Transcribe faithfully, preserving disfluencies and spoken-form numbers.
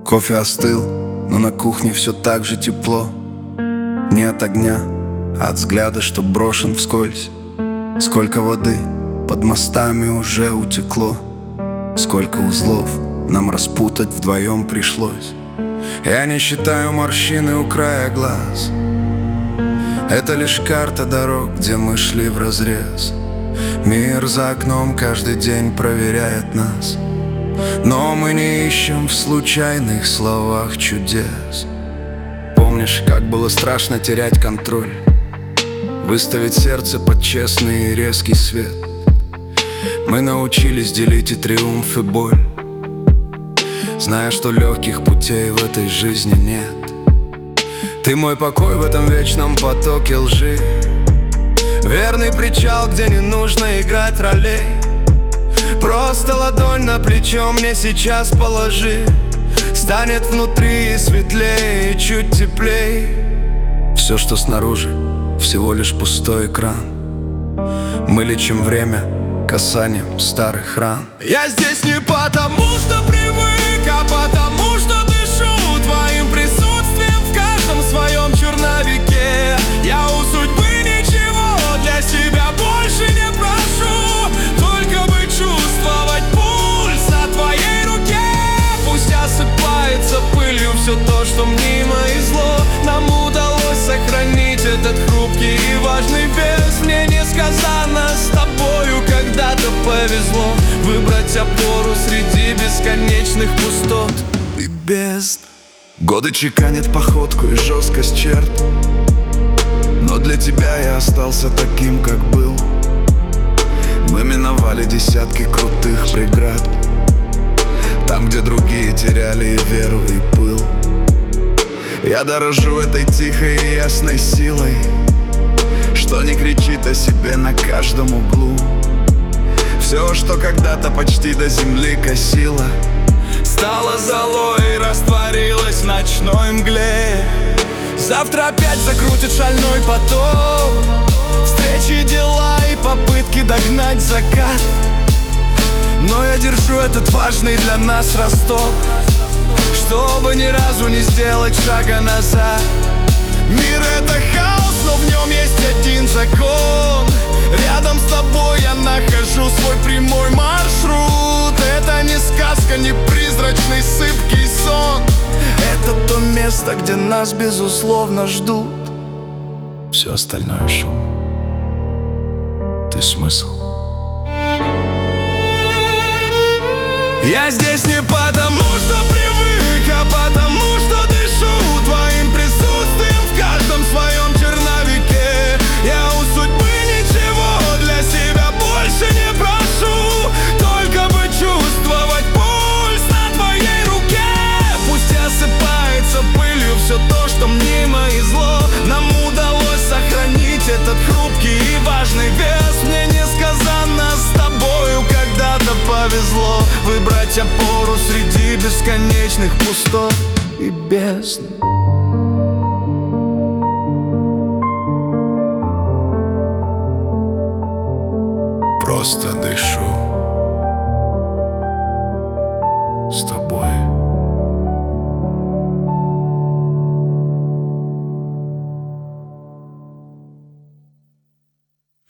Кофе остыл, но на кухне все так же тепло. Не от огня, а от взгляда, что брошен вскользь. Сколько воды под мостами уже утекло, сколько узлов нам распутать вдвоем пришлось. Я не считаю морщины у края глаз. Это лишь карта дорог, где мы шли вразрез. Мир за окном каждый день проверяет нас, но мы не ищем в случайных словах чудес. Помнишь, как было страшно терять контроль, выставить сердце под честный и резкий свет? Мы научились делить и триумф, и боль, зная, что легких путей в этой жизни нет. Ты мой покой в этом вечном потоке лжи, верный причал, где не нужно играть ролей. Просто ладонь на плечо мне сейчас положи, станет внутри светлее и чуть теплей. Все, что снаружи, всего лишь пустой экран. Мы лечим время касанием старых ран. Я здесь не потому, что привык, а потому, что дышу твоим присутствием в каждом своем черновике. Я у судьбы ничего для себя больше не прошу, только бы чувствовать пульс на твоей руке. Пусть осыпается пылью все то, что мимо и зло. Нам удалось сохранить этот хрупкий и важный вес. Мне несказанно с тобою когда-то повезло выбрать опору среди бесконечных пустот и бездн. Годы чеканят походку и жесткость черт, но для тебя я остался таким, как был. Мы миновали десятки крутых преград, там, где другие теряли и веру, и пыл. Я дорожу этой тихой и ясной силой, что не кричит о себе на каждом углу. Все, что когда-то почти до земли косило, стало золой и растворилось в ночной мгле. Завтра опять закрутит шальной поток, встречи, дела и попытки догнать закат. Но я держу этот важный для нас росток, чтобы ни разу не сделать шага назад. Мир — это хаос, но в нем есть один закон. Рядом с тобой я нахожу свой прямой маршрут. Это не сказка, не призрачный сыпкий сон. Это то место, где нас безусловно ждут. Все остальное шум. Ты смысл. Я здесь не потому, что привык, а потому, что дышу твоим присутствием в каждом своем черновике. Я у судьбы ничего для себя больше не прошу, только бы чувствовать пульс на твоей руке. Пусть осыпается пылью все то, что мнимо и зло. Нам удалось сохранить этот хрупкий и важный вес. Мне несказанно с тобою когда-то повезло выбрать опору среди бесконечных пустот и бездн. Просто дышу.